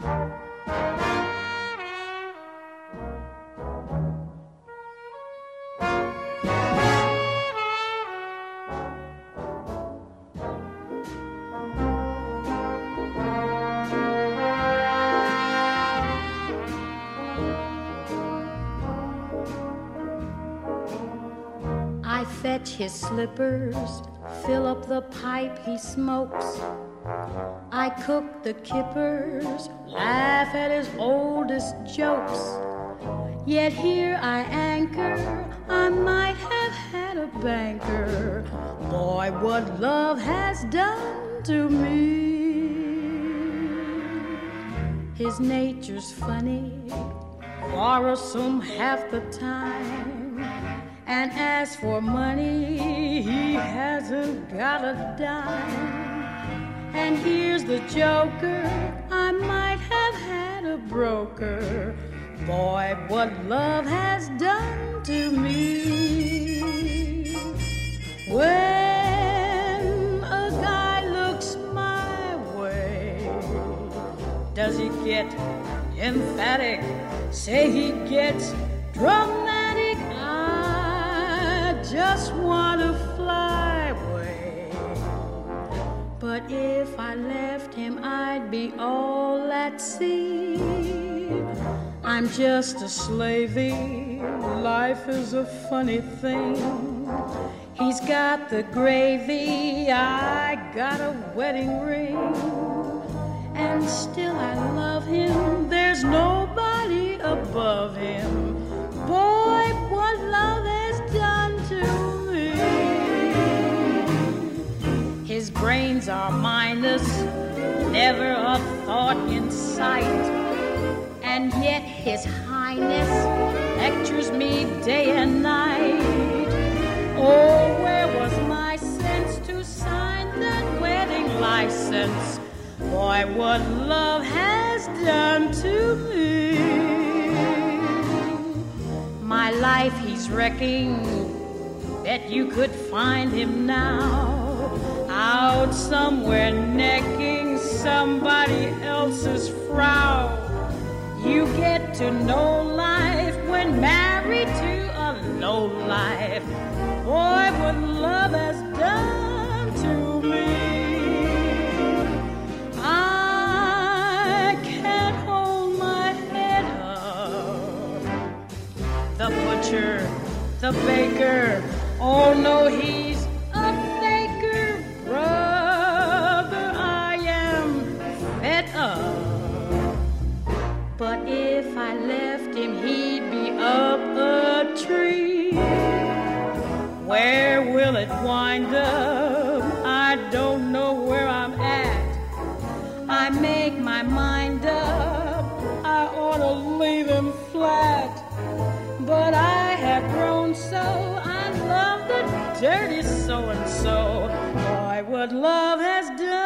I fetch his slippers, fill up the pipe he smokes. I cook the kippers, laugh at his oldest jokes. Yet here I anchor, I might have had a banker. Boy, what love has done to me. His nature's funny, quarrelsome half the time. And as for money, he hasn't got a dime. And here's the joker, I might have had a broker. Boy, what love has done to me. When a guy looks my way, does he get emphatic? Say he gets dramatic? Just want to fly away. But if I left him, I'd be all at sea. I'm just a slavey. Life is a funny thing. He's got the gravy, I got a wedding ring. And still I love him. There's nobody above him. Boy, what love has done to me. His brains are minus, never a thought in sight. And yet his highness lectures me day and night. Oh, where was my sense to sign that wedding license? Boy, what love has done to me. My life he's wrecking, bet you could find him now out somewhere necking somebody else's frau. You get to know life when married to a lowlife. Boy, what love has done to me. I can't hold my head up. The butcher, the baker, oh no, he's a faker. Brother, I am fed up. But if I left him, he'd be up a tree. Where will it wind up? I don't know where I'm at. I make my mind up, I ought to leave him flat. But I have grown so, I love the dirty so-and-so. Boy, what love has done